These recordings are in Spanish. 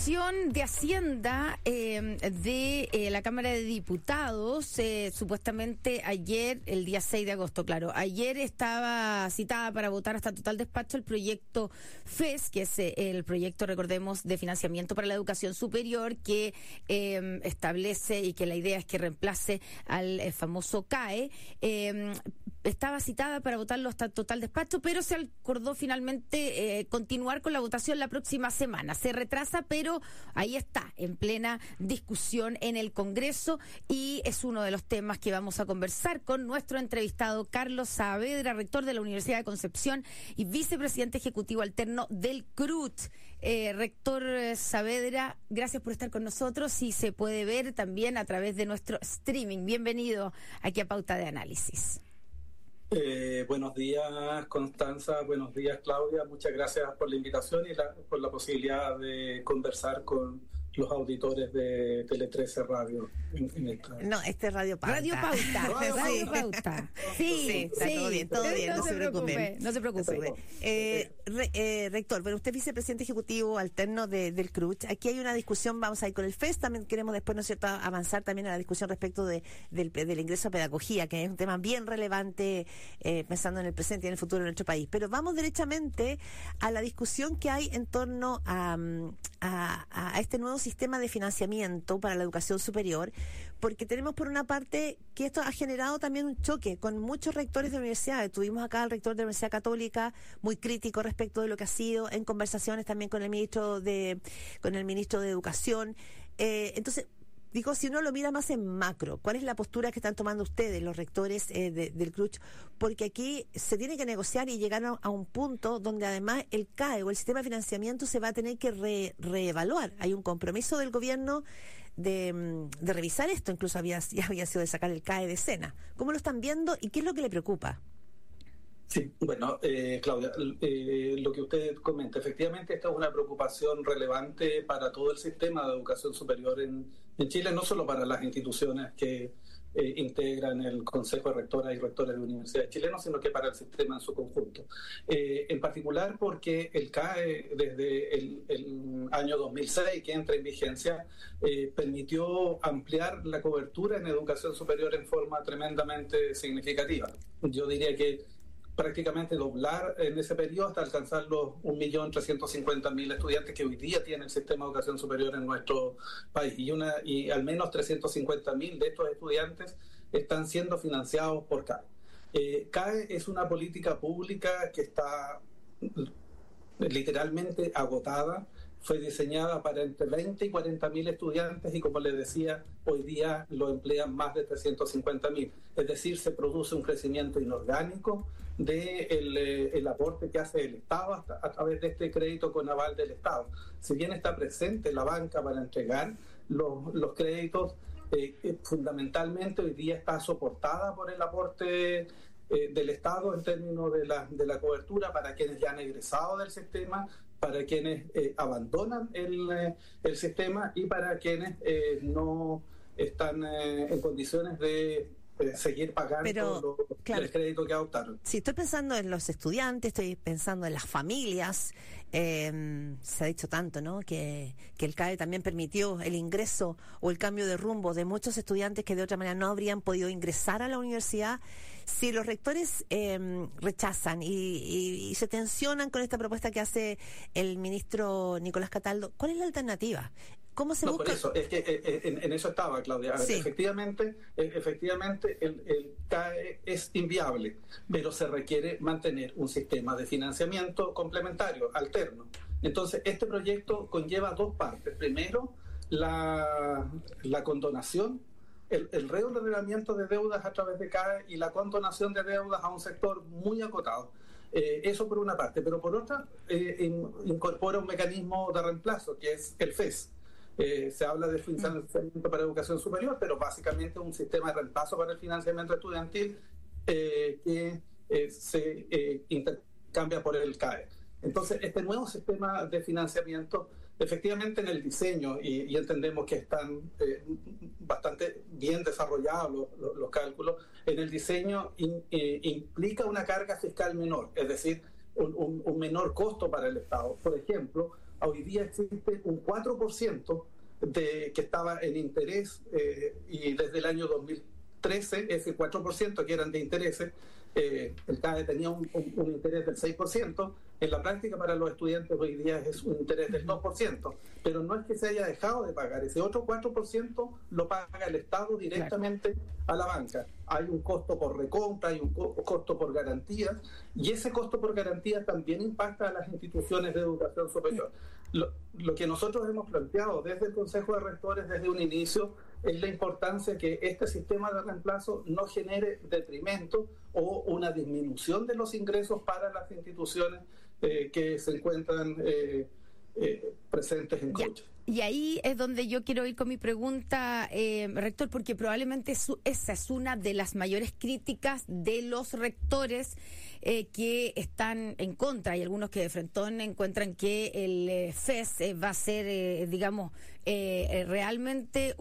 De Hacienda de la Cámara de Diputados, supuestamente ayer, el día 6 de agosto, claro, ayer estaba citada para votar hasta total despacho el proyecto FES, que es el proyecto, recordemos, de financiamiento para la educación superior, que establece y que la idea es que reemplace al famoso CAE. Estaba citada para votarlo hasta total despacho, pero se acordó finalmente continuar con la votación la próxima semana. Se retrasa, pero ahí está, en plena discusión en el Congreso, y es uno de los temas que vamos a conversar con nuestro entrevistado Carlos Saavedra, rector de la Universidad de Concepción y vicepresidente ejecutivo alterno del CRUT. Rector Saavedra, gracias por estar con nosotros y se puede ver también a través de nuestro streaming. Bienvenido aquí a Pauta de Análisis. Buenos días, Constanza. Buenos días, Claudia. Muchas gracias por la invitación y por la posibilidad de conversar con los auditores de Tele 13 Radio. No, este es Radio Pauta. Radio Pauta. Radio Pauta. Sí, está todo bien, no se preocupe. No se preocupe. Rector, bueno, usted es vicepresidente ejecutivo alterno del CRUT. Aquí hay una discusión, vamos a ir con el FES, también queremos después, ¿no es cierto?, avanzar también a la discusión respecto del ingreso a pedagogía, que es un tema bien relevante pensando en el presente y en el futuro de nuestro país. Pero vamos derechamente a la discusión que hay en torno a este nuevo sistema de financiamiento para la educación superior, porque tenemos por una parte que esto ha generado también un choque con muchos rectores de universidades. Tuvimos acá al rector de la Universidad Católica muy crítico respecto de lo que ha sido, en conversaciones también con el ministro de Educación. Entonces, digo, si uno lo mira más en macro, ¿cuál es la postura que están tomando ustedes, los rectores del CRUT? Porque aquí se tiene que negociar y llegar a un punto donde además el CAE o el sistema de financiamiento se va a tener que reevaluar. Hay un compromiso del gobierno de revisar esto, incluso ya había sido de sacar el CAE de escena. ¿Cómo lo están viendo y qué es lo que le preocupa? Sí, bueno, Claudia, lo que usted comenta, efectivamente esta es una preocupación relevante para todo el sistema de educación superior en Chile, no solo para las instituciones que integran el Consejo de Rectoras y Rectores de Universidades chilenos, sino que para el sistema en su conjunto. En particular porque el CAE, desde el año 2006, que entra en vigencia, permitió ampliar la cobertura en educación superior en forma tremendamente significativa. Yo diría que prácticamente doblar en ese periodo hasta alcanzar los 1.350.000 estudiantes que hoy día tiene el sistema de educación superior en nuestro país, y al menos 350.000 de estos estudiantes están siendo financiados por CAE. CAE es una política pública que está literalmente agotada. Fue diseñada para entre 20 y 40.000 estudiantes y, como les decía, hoy día lo emplean más de 350.000. Es decir, se produce un crecimiento inorgánico del aporte que hace el Estado a través de este crédito con aval del Estado. Si bien está presente la banca para entregar los créditos, fundamentalmente hoy día está soportada por el aporte del Estado en términos de la cobertura para quienes ya han egresado del sistema, para quienes abandonan el sistema y para quienes no están en condiciones de seguir pagando el crédito que adoptaron. Si estoy pensando en los estudiantes, estoy pensando en las familias, se ha dicho tanto, ¿no?, que el CAE también permitió el ingreso o el cambio de rumbo de muchos estudiantes que de otra manera no habrían podido ingresar a la universidad. Si los rectores rechazan y se tensionan con esta propuesta que hace el ministro Nicolás Cataldo, ¿cuál es la alternativa? ¿Cómo se busca? Por eso, es que en eso estaba, Claudia. Sí. Efectivamente, el CAE es inviable, pero se requiere mantener un sistema de financiamiento complementario, alterno. Entonces, este proyecto conlleva dos partes. Primero, la condonación, el reordenamiento de deudas a través de CAE y la condonación de deudas a un sector muy acotado. Eso por una parte, pero por otra, incorpora un mecanismo de reemplazo, que es el FES. Se habla de financiamiento para educación superior, pero básicamente un sistema de reemplazo para el financiamiento estudiantil que se intercambia por el CAE. Entonces, este nuevo sistema de financiamiento, efectivamente en el diseño, y entendemos que están bastante bien desarrollados los cálculos, en el diseño implica una carga fiscal menor, es decir, un menor costo para el Estado. Por ejemplo, hoy día existe un 4% que estaba en interés, y desde el año 2013 ese 4% que eran de intereses, el CAE tenía un interés del 6%. En la práctica para los estudiantes hoy día es un interés del 2%, pero no es que se haya dejado de pagar. Ese otro 4% lo paga el Estado directamente a la banca. Hay un costo por recompra, hay un costo por garantías, y ese costo por garantía también impacta a las instituciones de educación superior. Lo que nosotros hemos planteado desde el Consejo de Rectores desde un inicio es la importancia que este sistema de reemplazo no genere detrimento o una disminución de los ingresos para las instituciones que se encuentran presentes en CRUCH. Y ahí es donde yo quiero ir con mi pregunta, rector, porque probablemente esa es una de las mayores críticas de los rectores que están en contra. Hay algunos que de frentón encuentran que el FES va a ser, realmente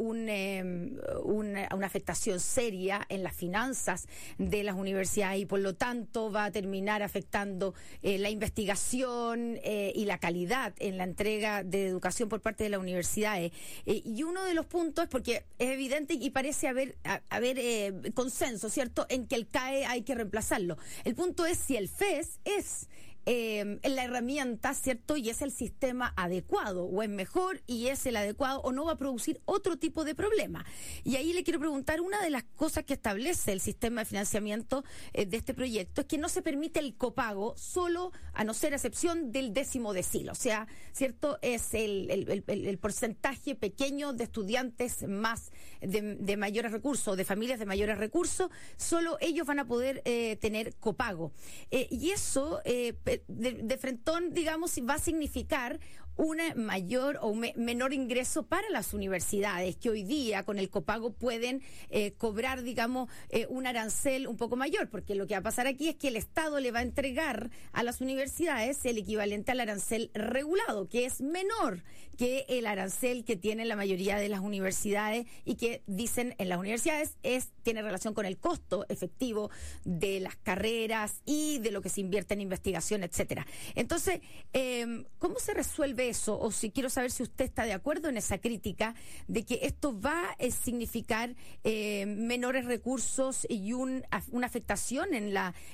una afectación seria en las finanzas de las universidades y por lo tanto va a terminar afectando la investigación y la calidad en la entrega de educación por parte de las universidades. Y uno de los puntos, porque es evidente y parece haber consenso, ¿cierto?, en que el CAE hay que reemplazarlo. El punto es si el FES es la herramienta, ¿cierto?, y es el sistema adecuado, o es mejor y es el adecuado, o no va a producir otro tipo de problema. Y ahí le quiero preguntar, una de las cosas que establece el sistema de financiamiento de este proyecto es que no se permite el copago solo, a no ser excepción del 10º decilo, o sea, ¿cierto?, es el porcentaje pequeño de estudiantes más de mayores recursos, de familias de mayores recursos, solo ellos van a poder tener copago. Y eso de frentón, digamos, va a significar un mayor o menor ingreso para las universidades, que hoy día con el copago pueden cobrar, digamos, un arancel un poco mayor, porque lo que va a pasar aquí es que el Estado le va a entregar a las universidades el equivalente al arancel regulado, que es menor que el arancel que tienen la mayoría de las universidades y que dicen en las universidades tiene relación con el costo efectivo de las carreras y de lo que se invierte en investigación, etcétera. Entonces, ¿cómo se resuelve eso? O si quiero saber si usted está de acuerdo en esa crítica de que esto va a significar menores recursos y una afectación en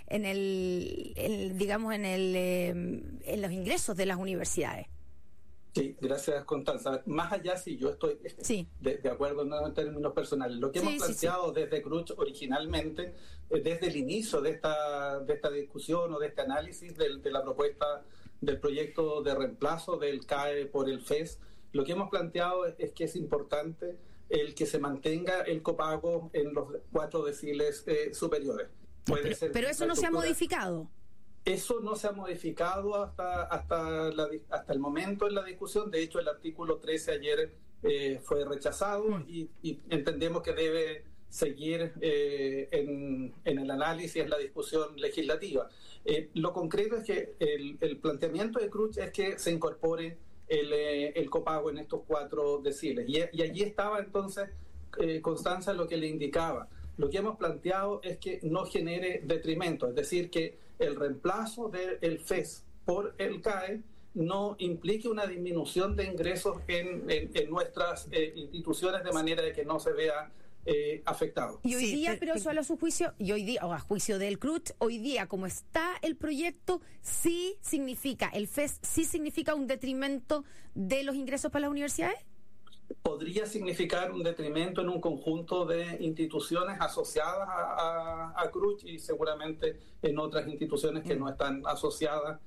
los ingresos de las universidades. Sí, gracias, Constanza. Más allá, si yo estoy de acuerdo en términos personales, lo que hemos planteado desde CRUCH originalmente, desde el inicio de esta discusión o de este análisis de la propuesta del proyecto de reemplazo del CAE por el FES, lo que hemos planteado es que es importante el que se mantenga el copago en los 4 deciles superiores. Pero eso no se ha modificado. Eso no se ha modificado hasta el momento en la discusión. De hecho, el artículo 13 ayer fue rechazado y entendemos que debe seguir en el análisis, en la discusión legislativa. Lo concreto es que el planteamiento de CRUCH es que se incorpore el copago en estos 4 deciles. Y allí estaba entonces, Constanza, lo que le indicaba. Lo que hemos planteado es que no genere detrimento, es decir, que el reemplazo del FES por el CAE no implique una disminución de ingresos en nuestras instituciones de manera de que no se vea afectado. Y hoy día, pero solo a su juicio, y hoy día, o a juicio del CRUCH, hoy día, como está el proyecto, sí significa, el FES sí significa un detrimento de los ingresos para las universidades. Podría significar un detrimento en un conjunto de instituciones asociadas a CRUCH y seguramente en otras instituciones que no están asociadas.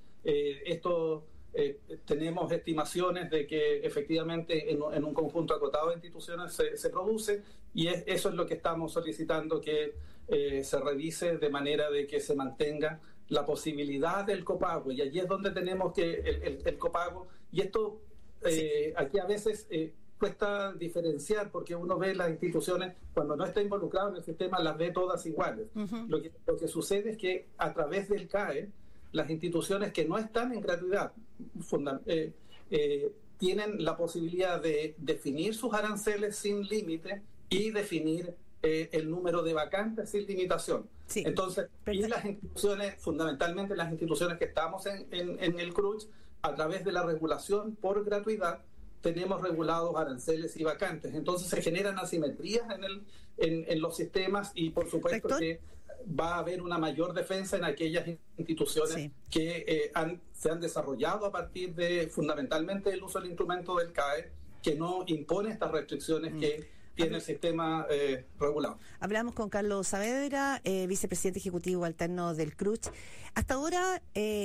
Tenemos estimaciones de que efectivamente en un conjunto acotado de instituciones se produce y eso es lo que estamos solicitando, que se revise de manera de que se mantenga la posibilidad del copago, y allí es donde tenemos que el copago, y esto aquí a veces cuesta diferenciar porque uno ve las instituciones, cuando no está involucrado en el sistema, las ve todas iguales. Lo que sucede es que a través del CAE, las instituciones que no están en gratuidad tienen la posibilidad de definir sus aranceles sin límite y definir el número de vacantes sin limitación. Entonces, y las instituciones, fundamentalmente las instituciones que estamos en el CRUCH, a través de la regulación por gratuidad, tenemos regulados aranceles y vacantes. Entonces se generan asimetrías en los sistemas y por supuesto ¿Rector? Que va a haber una mayor defensa en aquellas instituciones que se han desarrollado a partir de fundamentalmente el uso del instrumento del CAE, que no impone estas restricciones que tiene el sistema regulado. Hablamos con Carlos Saavedra, vicepresidente ejecutivo alterno del CRUCH. Hasta ahora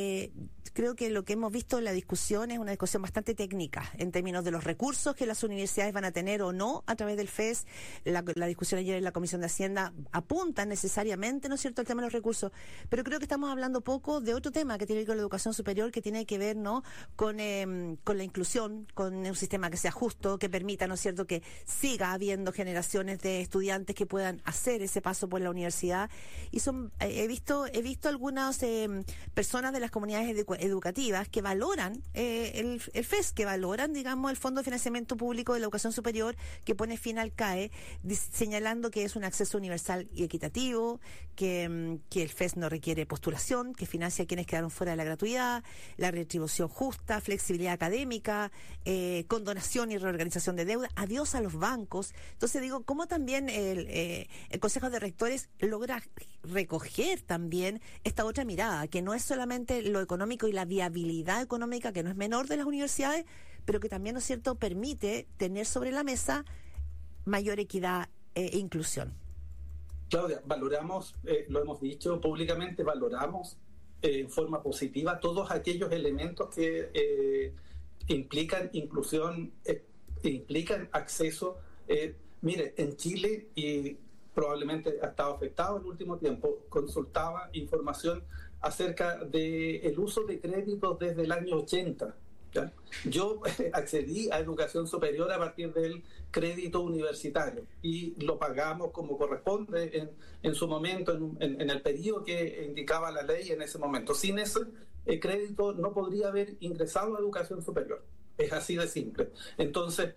creo que lo que hemos visto en la discusión es una discusión bastante técnica en términos de los recursos que las universidades van a tener o no a través del FES. La discusión ayer en la Comisión de Hacienda apunta necesariamente, ¿no es cierto?, el tema de los recursos, pero creo que estamos hablando poco de otro tema que tiene que ver con la educación superior, que tiene que ver, ¿no?, con la inclusión, con un sistema que sea justo, que permita, ¿no es cierto?, que siga habiendo generaciones de estudiantes que puedan hacer ese paso por la universidad. Y he visto algunas personas de las comunidades educativas que valoran el FES, que valoran, digamos, el Fondo de Financiamiento Público de la Educación Superior, que pone fin al CAE, señalando que es un acceso universal y equitativo, que el FES no requiere postulación, que financia a quienes quedaron fuera de la gratuidad, la retribución justa, flexibilidad académica, condonación y reorganización de deuda, adiós a los bancos. Entonces digo, ¿cómo también el Consejo de Rectores logra recoger también esta otra mirada, que no es solamente lo económico y la viabilidad económica, que no es menor de las universidades, pero que también, ¿no es cierto?, permite tener sobre la mesa mayor equidad e inclusión? Claudia, valoramos, lo hemos dicho públicamente, valoramos en forma positiva todos aquellos elementos que implican inclusión, implican acceso. Mire, en Chile, y probablemente ha estado afectado en el último tiempo, consultaba información acerca del uso de créditos desde el año 80. ¿ya? Yo accedí a educación superior a partir del crédito universitario y lo pagamos como corresponde en su momento, en el periodo que indicaba la ley en ese momento. Sin ese crédito no podría haber ingresado a educación superior. Es así de simple. Entonces,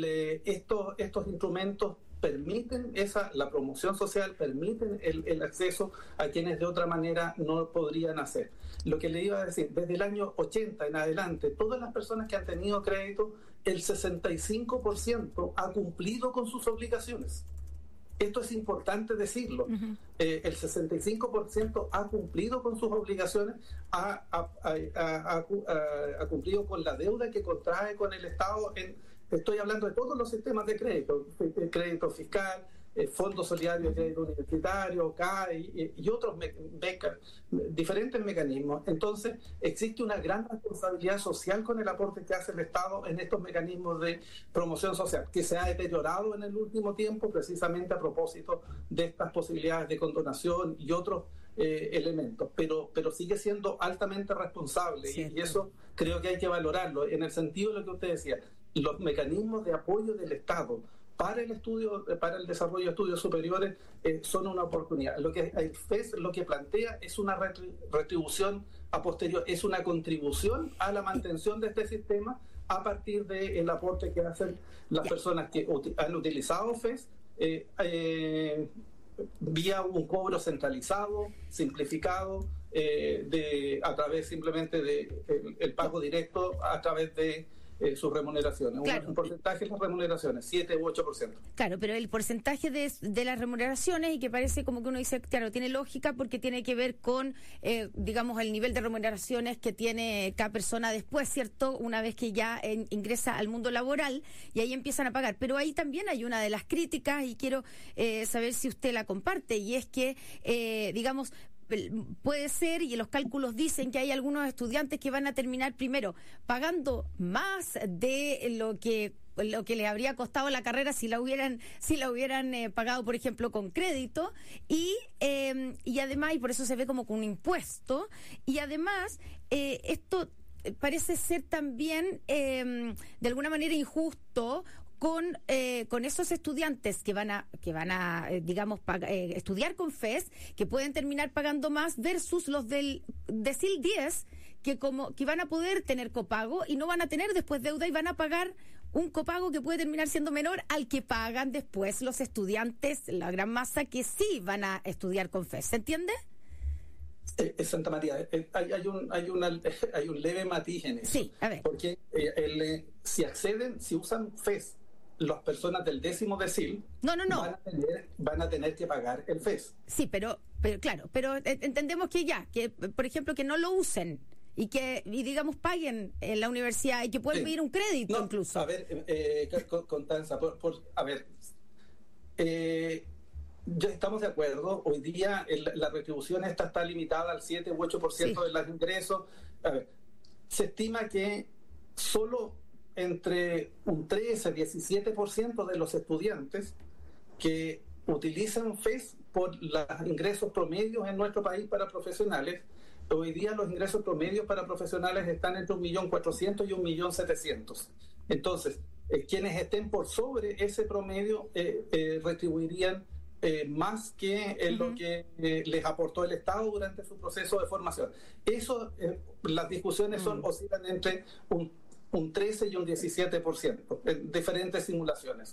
estos instrumentos permiten la promoción social, permiten el acceso a quienes de otra manera no podrían hacer. Lo que le iba a decir, desde el año 80 en adelante, todas las personas que han tenido crédito, el 65% ha cumplido con sus obligaciones. Esto es importante decirlo. Uh-huh. El 65% ha cumplido con sus obligaciones, ha cumplido con la deuda que contrae con el Estado. Estoy hablando de todos los sistemas de crédito fiscal, Fondo Solidario de Crédito Universitario, CAE y otros diferentes mecanismos. Entonces, existe una gran responsabilidad social con el aporte que hace el Estado en estos mecanismos de promoción social, que se ha deteriorado en el último tiempo precisamente a propósito de estas posibilidades de condonación y otros elementos, pero sigue siendo altamente responsable y eso creo que hay que valorarlo en el sentido de lo que usted decía. Los mecanismos de apoyo del Estado para el desarrollo de estudios superiores son una oportunidad. Lo que el FES lo que plantea es una retribución a posterior, es una contribución a la mantención de este sistema a partir del aporte que hacen las personas que han utilizado FES vía un cobro centralizado, simplificado, a través simplemente de el pago directo a través de sus remuneraciones. Claro. Un porcentaje de las remuneraciones, 7 u 8%. Claro, pero el porcentaje de las remuneraciones, y que parece como que uno dice, claro, tiene lógica porque tiene que ver con, digamos, el nivel de remuneraciones que tiene cada persona después, ¿cierto? Una vez que ya ingresa al mundo laboral y ahí empiezan a pagar. Pero ahí también hay una de las críticas y quiero saber si usted la comparte, y es que, digamos, puede ser, y los cálculos dicen que hay algunos estudiantes que van a terminar primero pagando más de lo que les habría costado la carrera si la hubieran pagado, por ejemplo, con crédito, y además, y por eso se ve como con un impuesto, y además esto parece ser también de alguna manera injusto con esos estudiantes que van a digamos, estudiar con FES, que pueden terminar pagando más, versus los del decil 10, que van a poder tener copago y no van a tener después deuda y van a pagar un copago que puede terminar siendo menor al que pagan después los estudiantes, la gran masa que sí van a estudiar con FES. ¿Se entiende? Santa María, hay un leve matiz en eso. Sí, a ver. Porque si usan FES, las personas del 10º decil van a tener que pagar el FES. Sí, pero claro, pero entendemos que por ejemplo, que no lo usen y digamos paguen en la universidad y que pueden pedir un crédito incluso. A ver, Constanza, ya estamos de acuerdo. Hoy día la retribución está limitada al 7 u 8% de los ingresos. A ver, se estima que solo entre un 13 y 17% de los estudiantes que utilizan FES por los ingresos promedios en nuestro país para profesionales. Hoy día los ingresos promedios para profesionales están entre 1.400.000 y 1.700.000. Entonces, quienes estén por sobre ese promedio retribuirían más que lo que les aportó el Estado durante su proceso de formación. Eso, las discusiones oscilan entre un 13 y un 17% en diferentes simulaciones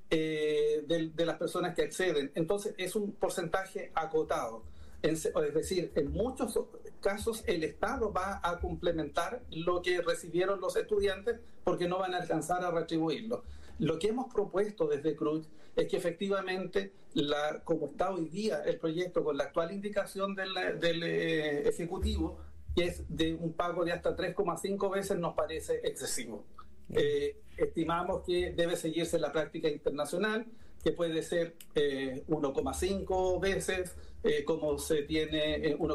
de las personas que acceden. Entonces, es un porcentaje acotado. Es decir, en muchos casos el Estado va a complementar lo que recibieron los estudiantes porque no van a alcanzar a retribuirlo. Lo que hemos propuesto desde CRUCH es que efectivamente, como está hoy día el proyecto con la actual indicación del Ejecutivo, que es de un pago de hasta 3,5 veces, nos parece excesivo. Estimamos que debe seguirse la práctica internacional, que puede ser 1,5 veces, como se tiene entre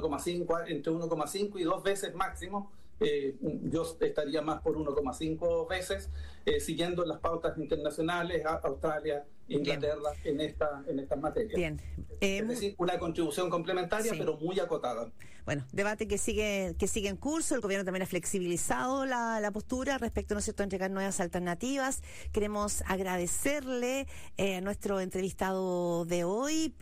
1,5 y 2 veces máximo. Yo estaría más por 1,5 veces, siguiendo las pautas internacionales, Australia, Inglaterra, en estas materias. Bien. Es decir, una contribución complementaria, pero muy acotada. Bueno, debate que sigue en curso. El gobierno también ha flexibilizado la postura respecto, ¿no es cierto?, a entregar nuevas alternativas. Queremos agradecerle a nuestro entrevistado de hoy,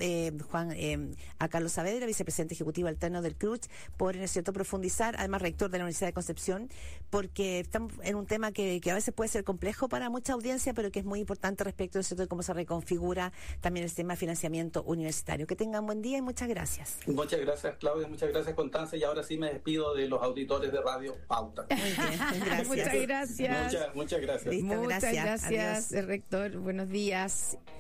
a Carlos Saavedra, vicepresidente ejecutivo alterno del CRUCH, por, ¿no es cierto?, profundizar, además rector de la Universidad de Concepción, porque estamos en un tema que a veces puede ser complejo para mucha audiencia, pero que es muy importante respecto, ¿no es cierto?, de cómo se reconfigura también el sistema de financiamiento universitario. Que tengan buen día y muchas gracias. Muchas gracias, Claudia, muchas gracias, Constanza, y ahora sí me despido de los auditores de Radio Pauta. Muy bien, gracias. Muchas gracias. Muchas gracias. Listo, muchas gracias, Adiós. rector. Buenos días.